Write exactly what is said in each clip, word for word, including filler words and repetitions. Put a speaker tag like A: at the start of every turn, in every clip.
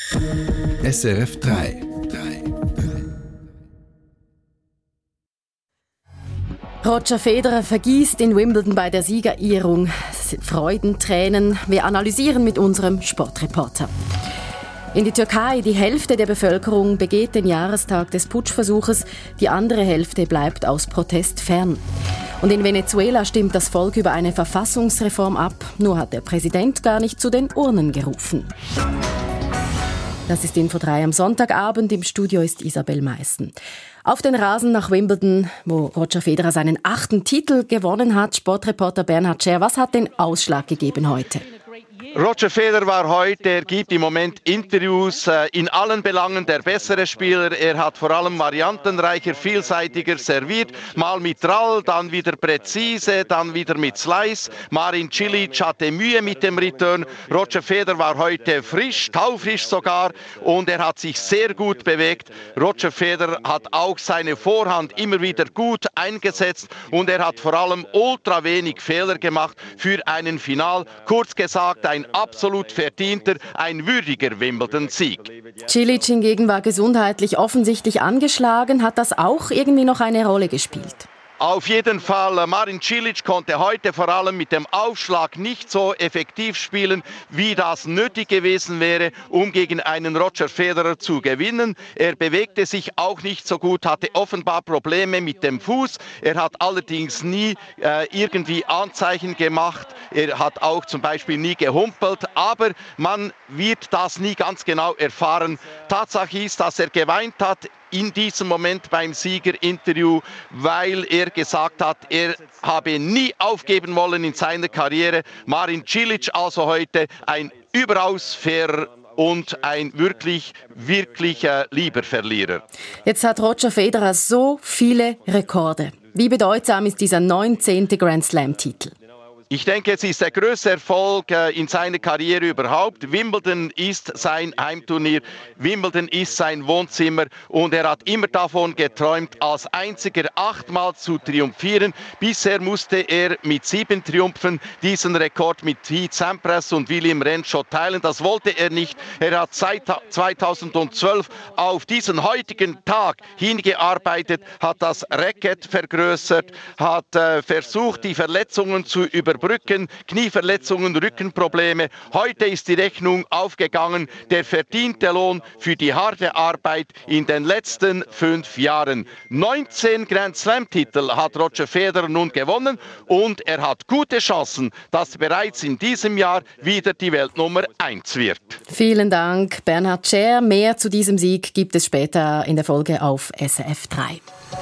A: S R F drei.
B: Roger Federer vergießt in Wimbledon bei der Siegerehrung Freudentränen. Wir analysieren mit unserem Sportreporter. In die Türkei, die Hälfte der Bevölkerung begeht den Jahrestag des Putschversuches, die andere Hälfte bleibt aus Protest fern. Und in Venezuela stimmt das Volk über eine Verfassungsreform ab, nur hat der Präsident gar nicht zu den Urnen gerufen. Das ist Info drei am Sonntagabend. Im Studio ist Isabel Meissen. Auf den Rasen nach Wimbledon, wo Roger Federer seinen achten Titel gewonnen hat. Sportreporter Bernhard Scher, was hat den Ausschlag gegeben heute?
C: Roger Federer war heute, er gibt im Moment Interviews, äh, in allen Belangen der bessere Spieler. Er hat vor allem variantenreicher, vielseitiger serviert. Mal mit Drall, dann wieder präzise, dann wieder mit Slice. Marin Cilic hatte Mühe mit dem Return. Roger Federer war heute frisch, taufrisch sogar, und er hat sich sehr gut bewegt. Roger Federer hat auch seine Vorhand immer wieder gut eingesetzt und er hat vor allem ultra wenig Fehler gemacht für einen Final. Kurz gesagt, ein absolut verdienter, ein würdiger Wimbledon-Sieg.
B: Cilic hingegen war gesundheitlich offensichtlich angeschlagen. Hat das auch irgendwie noch eine Rolle gespielt?
C: Auf jeden Fall, Marin Cilic konnte heute vor allem mit dem Aufschlag nicht so effektiv spielen, wie das nötig gewesen wäre, um gegen einen Roger Federer zu gewinnen. Er bewegte sich auch nicht so gut, hatte offenbar Probleme mit dem Fuß. Er hat allerdings nie äh, irgendwie Anzeichen gemacht. Er hat auch zum Beispiel nie gehumpelt, aber man wird das nie ganz genau erfahren. Tatsache ist, dass er geweint hat in diesem Moment beim Siegerinterview, weil er gesagt hat, er habe nie aufgeben wollen in seiner Karriere. Marin Cilic also heute ein überaus fairer und ein wirklich, wirklich äh, lieber Verlierer.
B: Jetzt hat Roger Federer so viele Rekorde. Wie bedeutsam ist dieser neunzehnte Grand Slam-Titel?
C: Ich denke, es ist der größte Erfolg in seiner Karriere überhaupt. Wimbledon ist sein Heimturnier, Wimbledon ist sein Wohnzimmer und er hat immer davon geträumt, als einziger achtmal zu triumphieren. Bisher musste er mit sieben Triumphen diesen Rekord mit Pete Sampras und William Renshaw teilen. Das wollte er nicht. Er hat seit zweitausendzwölf auf diesen heutigen Tag hingearbeitet, hat das Racket vergrößert, hat äh, versucht, die Verletzungen zu überbrücken. Brücken, Knieverletzungen, Rückenprobleme. Heute ist die Rechnung aufgegangen. Der verdiente Lohn für die harte Arbeit in den letzten fünf Jahren. neunzehn Grand Slam-Titel hat Roger Federer nun gewonnen und er hat gute Chancen, dass bereits in diesem Jahr wieder die Weltnummer eins wird.
B: Vielen Dank, Bernhard Scher. Mehr zu diesem Sieg gibt es später in der Folge auf S R F drei.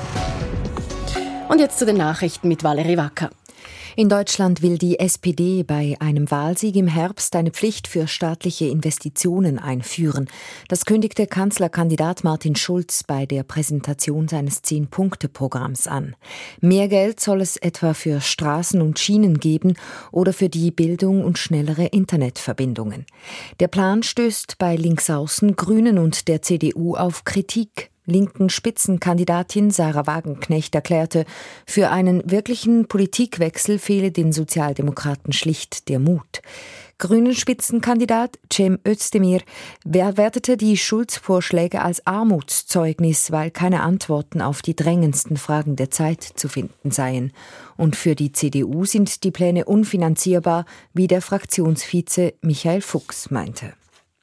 B: Und jetzt zu den Nachrichten mit Valerie Wacker.
D: In Deutschland will die S P D bei einem Wahlsieg im Herbst eine Pflicht für staatliche Investitionen einführen. Das kündigte Kanzlerkandidat Martin Schulz bei der Präsentation seines Zehn-Punkte-Programms an. Mehr Geld soll es etwa für Straßen und Schienen geben oder für die Bildung und schnellere Internetverbindungen. Der Plan stößt bei Linksaußen, Grünen und der C D U auf Kritik. Linken Spitzenkandidatin Sarah Wagenknecht erklärte, für einen wirklichen Politikwechsel fehle den Sozialdemokraten schlicht der Mut. Grünen Spitzenkandidat Cem Özdemir wertete die Schulz-Vorschläge als Armutszeugnis, weil keine Antworten auf die drängendsten Fragen der Zeit zu finden seien. Und für die C D U sind die Pläne unfinanzierbar, wie der Fraktionsvize Michael Fuchs meinte.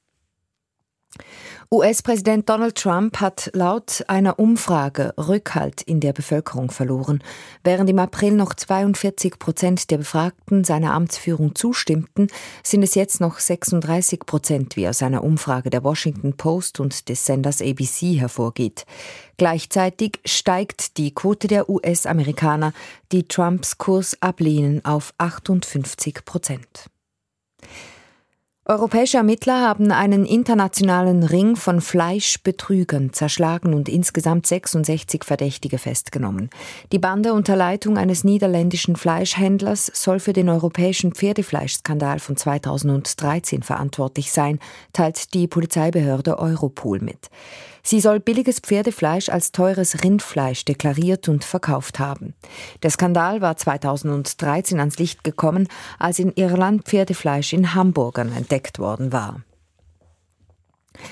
D: U S-Präsident Donald Trump hat laut einer Umfrage Rückhalt in der Bevölkerung verloren. Während im April noch zweiundvierzig Prozent der Befragten seiner Amtsführung zustimmten, sind es jetzt noch sechsunddreißig Prozent, wie aus einer Umfrage der Washington Post und des Senders A B C hervorgeht. Gleichzeitig steigt die Quote der U S-Amerikaner, die Trumps Kurs ablehnen, auf achtundfünfzig Prozent. Europäische Ermittler haben einen internationalen Ring von Fleischbetrügern zerschlagen und insgesamt sechsundsechzig Verdächtige festgenommen. Die Bande unter Leitung eines niederländischen Fleischhändlers soll für den europäischen Pferdefleischskandal von zweitausenddreizehn verantwortlich sein, teilt die Polizeibehörde Europol mit. Sie soll billiges Pferdefleisch als teures Rindfleisch deklariert und verkauft haben. Der Skandal war zweitausenddreizehn ans Licht gekommen, als in Irland Pferdefleisch in Hamburgern entdeckt worden war.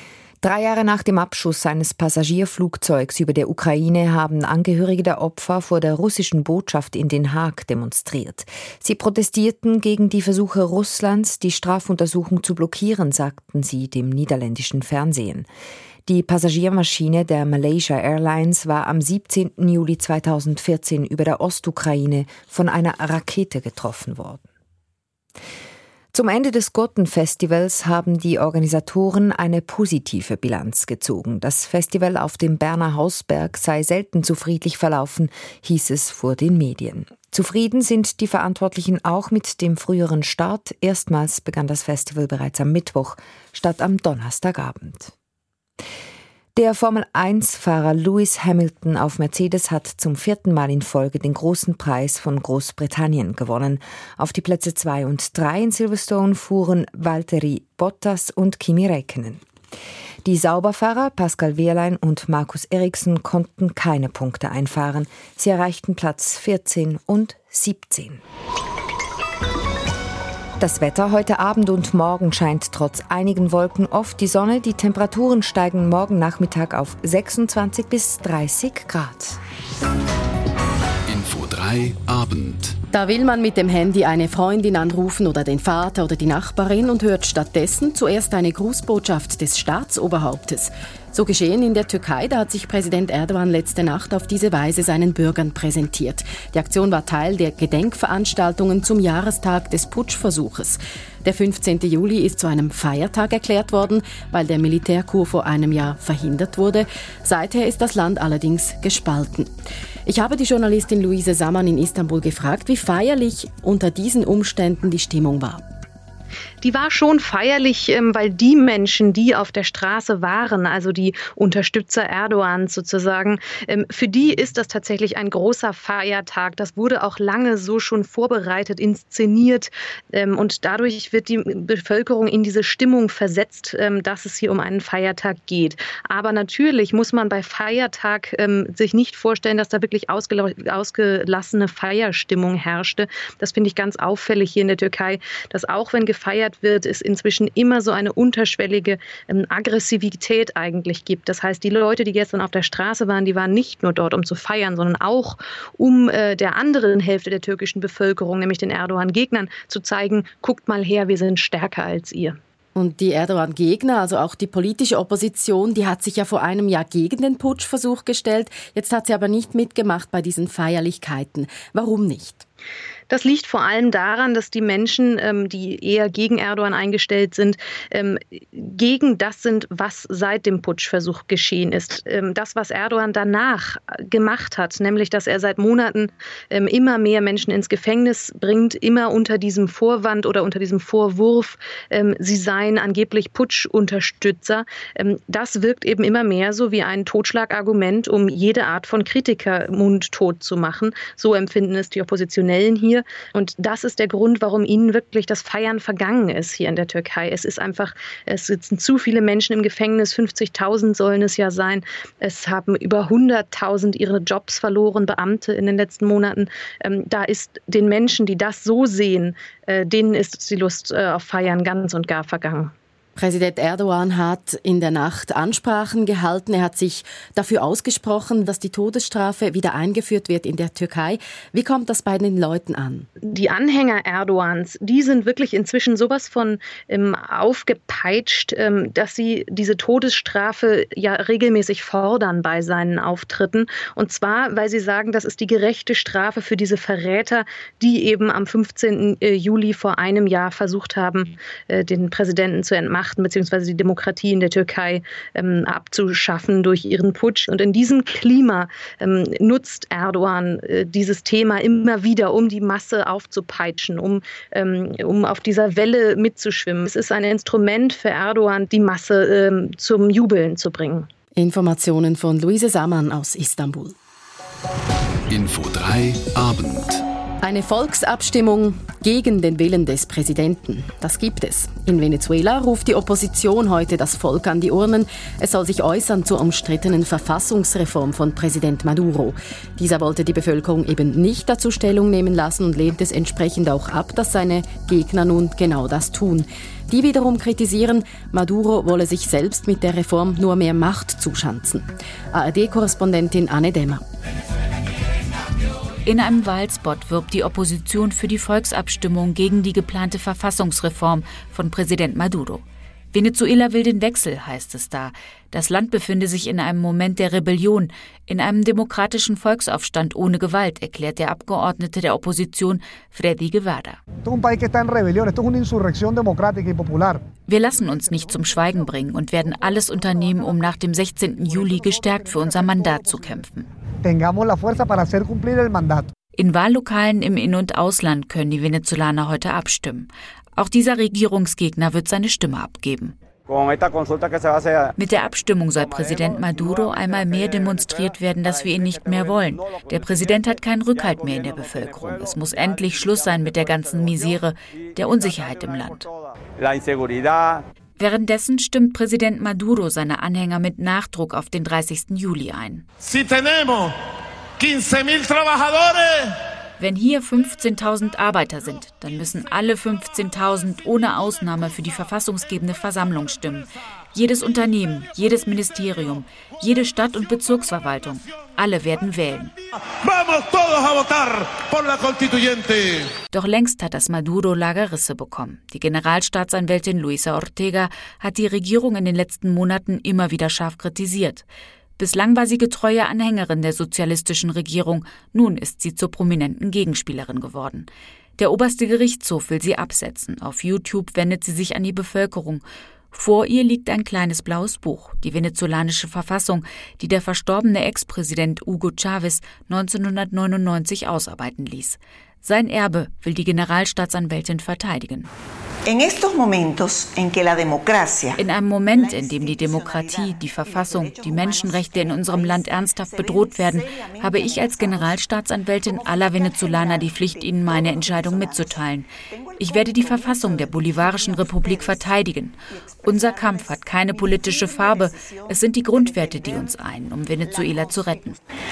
D: Drei Jahre nach dem Abschuss eines Passagierflugzeugs über der Ukraine haben Angehörige der Opfer vor der russischen Botschaft in Den Haag demonstriert. Sie protestierten gegen die Versuche Russlands, die Strafuntersuchung zu blockieren, sagten sie dem niederländischen Fernsehen. Die Passagiermaschine der Malaysia Airlines war am siebzehnten Juli zweitausendvierzehn über der Ostukraine von einer Rakete getroffen worden. Zum Ende des Goten-Festivals haben die Organisatoren eine positive Bilanz gezogen. Das Festival auf dem Berner Hausberg sei selten so friedlich verlaufen, hieß es vor den Medien. Zufrieden sind die Verantwortlichen auch mit dem früheren Start. Erstmals begann das Festival bereits am Mittwoch statt am Donnerstagabend. Der Formel eins Fahrer Lewis Hamilton auf Mercedes hat zum vierten Mal in Folge den großen Preis von Großbritannien gewonnen. Auf die Plätze zwei und drei in Silverstone fuhren Valtteri Bottas und Kimi Räikkönen. Die Sauberfahrer Pascal Wehrlein und Markus Eriksson konnten keine Punkte einfahren. Sie erreichten Platz vierzehn und siebzehn. Das Wetter heute Abend und morgen scheint trotz einigen Wolken oft die Sonne. Die Temperaturen steigen morgen Nachmittag auf sechsundzwanzig bis dreißig Grad.
A: Info drei Abend.
B: Da will man mit dem Handy eine Freundin anrufen oder den Vater oder die Nachbarin und hört stattdessen zuerst eine Grußbotschaft des Staatsoberhauptes. So geschehen in der Türkei, da hat sich Präsident Erdogan letzte Nacht auf diese Weise seinen Bürgern präsentiert. Die Aktion war Teil der Gedenkveranstaltungen zum Jahrestag des Putschversuches. Der fünfzehnten Juli ist zu einem Feiertag erklärt worden, weil der Militärcoup vor einem Jahr verhindert wurde. Seither ist das Land allerdings gespalten. Ich habe die Journalistin Luise Samann in Istanbul gefragt, wie feierlich unter diesen Umständen die Stimmung war.
E: Die war schon feierlich, weil die Menschen, die auf der Straße waren, also die Unterstützer Erdogans sozusagen, für die ist das tatsächlich ein großer Feiertag. Das wurde auch lange so schon vorbereitet, inszeniert und dadurch wird die Bevölkerung in diese Stimmung versetzt, dass es hier um einen Feiertag geht. Aber natürlich muss man bei Feiertag sich nicht vorstellen, dass da wirklich ausgelassene Feierstimmung herrschte. Das finde ich ganz auffällig hier in der Türkei, dass auch wenn gefeiert wird, es inzwischen immer so eine unterschwellige ähm, Aggressivität eigentlich gibt. Das heißt, die Leute, die gestern auf der Straße waren, die waren nicht nur dort, um zu feiern, sondern auch, um äh, der anderen Hälfte der türkischen Bevölkerung, nämlich den Erdogan-Gegnern, zu zeigen, guckt mal her, wir sind stärker als ihr.
B: Und die Erdogan-Gegner, also auch die politische Opposition, die hat sich ja vor einem Jahr gegen den Putschversuch gestellt. Jetzt hat sie aber nicht mitgemacht bei diesen Feierlichkeiten. Warum nicht?
E: Das liegt vor allem daran, dass die Menschen, ähm, die eher gegen Erdogan eingestellt sind, ähm, gegen das sind, was seit dem Putschversuch geschehen ist. Ähm, das, was Erdogan danach gemacht hat, nämlich, dass er seit Monaten ähm, immer mehr Menschen ins Gefängnis bringt, immer unter diesem Vorwand oder unter diesem Vorwurf, ähm, sie seien angeblich Putschunterstützer. Ähm, das wirkt eben immer mehr so wie ein Totschlagargument, um jede Art von Kritiker mundtot zu machen. So empfinden es die Oppositionellen hier. Und das ist der Grund, warum ihnen wirklich das Feiern vergangen ist hier in der Türkei. Es ist einfach, es sitzen zu viele Menschen im Gefängnis, fünfzigtausend sollen es ja sein. Es haben über hunderttausend ihre Jobs verloren, Beamte in den letzten Monaten. Ähm, da ist den Menschen, die das so sehen, äh, denen ist die Lust äh, auf Feiern ganz und gar vergangen.
B: Präsident Erdogan hat in der Nacht Ansprachen gehalten. Er hat sich dafür ausgesprochen, dass die Todesstrafe wieder eingeführt wird in der Türkei. Wie kommt das bei den Leuten an?
E: Die Anhänger Erdogans, die sind wirklich inzwischen sowas von ähm, aufgepeitscht, ähm, dass sie diese Todesstrafe ja regelmäßig fordern bei seinen Auftritten. Und zwar, weil sie sagen, das ist die gerechte Strafe für diese Verräter, die eben am fünfzehnten Juli vor einem Jahr versucht haben, äh, den Präsidenten zu entmachten, beziehungsweise die Demokratie in der Türkei ähm, abzuschaffen durch ihren Putsch. Und in diesem Klima ähm, nutzt Erdogan äh, dieses Thema immer wieder, um die Masse aufzupeitschen, um, ähm, um auf dieser Welle mitzuschwimmen. Es ist ein Instrument für Erdogan, die Masse ähm, zum Jubeln zu bringen.
B: Informationen von Luise Samann aus Istanbul.
A: Info drei Abend.
B: Eine Volksabstimmung gegen den Willen des Präsidenten. Das gibt es. In Venezuela ruft die Opposition heute das Volk an die Urnen. Es soll sich äußern zur umstrittenen Verfassungsreform von Präsident Maduro. Dieser wollte die Bevölkerung eben nicht dazu Stellung nehmen lassen und lehnt es entsprechend auch ab, dass seine Gegner nun genau das tun. Die wiederum kritisieren, Maduro wolle sich selbst mit der Reform nur mehr Macht zuschanzen. A R D-Korrespondentin Anne Demmer.
F: In einem Wahlspot wirbt die Opposition für die Volksabstimmung gegen die geplante Verfassungsreform von Präsident Maduro. Venezuela will den Wechsel, heißt es da. Das Land befinde sich in einem Moment der Rebellion, in einem demokratischen Volksaufstand ohne Gewalt, erklärt der Abgeordnete der Opposition Freddy Guevara. Wir lassen uns nicht zum Schweigen bringen und werden alles unternehmen, um nach dem sechzehnten Juli gestärkt für unser Mandat zu kämpfen. In Wahllokalen im In- und Ausland können die Venezolaner heute abstimmen. Auch dieser Regierungsgegner wird seine Stimme abgeben. Mit der Abstimmung soll Präsident Maduro einmal mehr demonstriert werden, dass wir ihn nicht mehr wollen. Der Präsident hat keinen Rückhalt mehr in der Bevölkerung. Es muss endlich Schluss sein mit der ganzen Misere, der Unsicherheit im Land. Währenddessen stimmt Präsident Maduro seine Anhänger mit Nachdruck auf den dreißigsten Juli ein. Wenn hier fünfzehntausend Arbeiter sind, dann müssen alle fünfzehntausend ohne Ausnahme für die verfassungsgebende Versammlung stimmen. Jedes Unternehmen, jedes Ministerium, jede Stadt- und Bezirksverwaltung, alle werden wählen. Doch längst hat das Maduro-Lager Risse bekommen. Die Generalstaatsanwältin Luisa Ortega hat die Regierung in den letzten Monaten immer wieder scharf kritisiert. Bislang war sie getreue Anhängerin der sozialistischen Regierung, nun ist sie zur prominenten Gegenspielerin geworden. Der oberste Gerichtshof will sie absetzen. Auf YouTube wendet sie sich an die Bevölkerung. Vor ihr liegt ein kleines blaues Buch, die venezolanische Verfassung, die der verstorbene Ex-Präsident Hugo Chávez neunzehnhundertneunundneunzig ausarbeiten ließ. Sein Erbe will die Generalstaatsanwältin verteidigen. In einem Moment, in dem die Demokratie, die Verfassung, die Menschenrechte in unserem Land ernsthaft bedroht werden, habe ich als Generalstaatsanwältin aller Venezolaner die Pflicht, ihnen meine Entscheidung mitzuteilen. Ich werde die Verfassung der Bolivarischen Republik verteidigen. Unser Kampf hat keine politische Farbe. Es sind die Grundwerte, die uns einen, um Venezuela zu retten.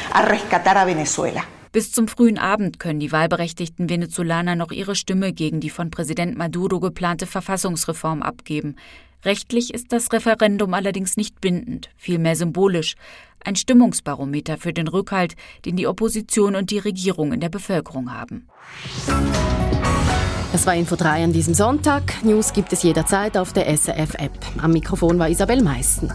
F: Bis zum frühen Abend können die wahlberechtigten Venezolaner noch ihre Stimme gegen die von Präsident Maduro geplante Verfassungsreform abgeben. Rechtlich ist das Referendum allerdings nicht bindend, vielmehr symbolisch. Ein Stimmungsbarometer für den Rückhalt, den die Opposition und die Regierung in der Bevölkerung haben.
B: Das war Info drei an diesem Sonntag. News gibt es jederzeit auf der S R F-App. Am Mikrofon war Isabel Meissen.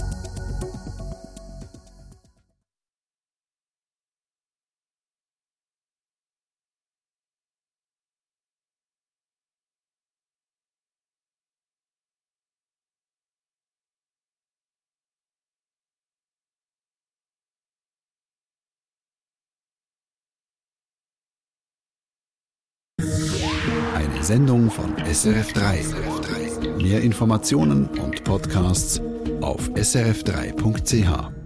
A: Eine Sendung von S R F drei. Mehr Informationen und Podcasts auf s r f drei punkt c h.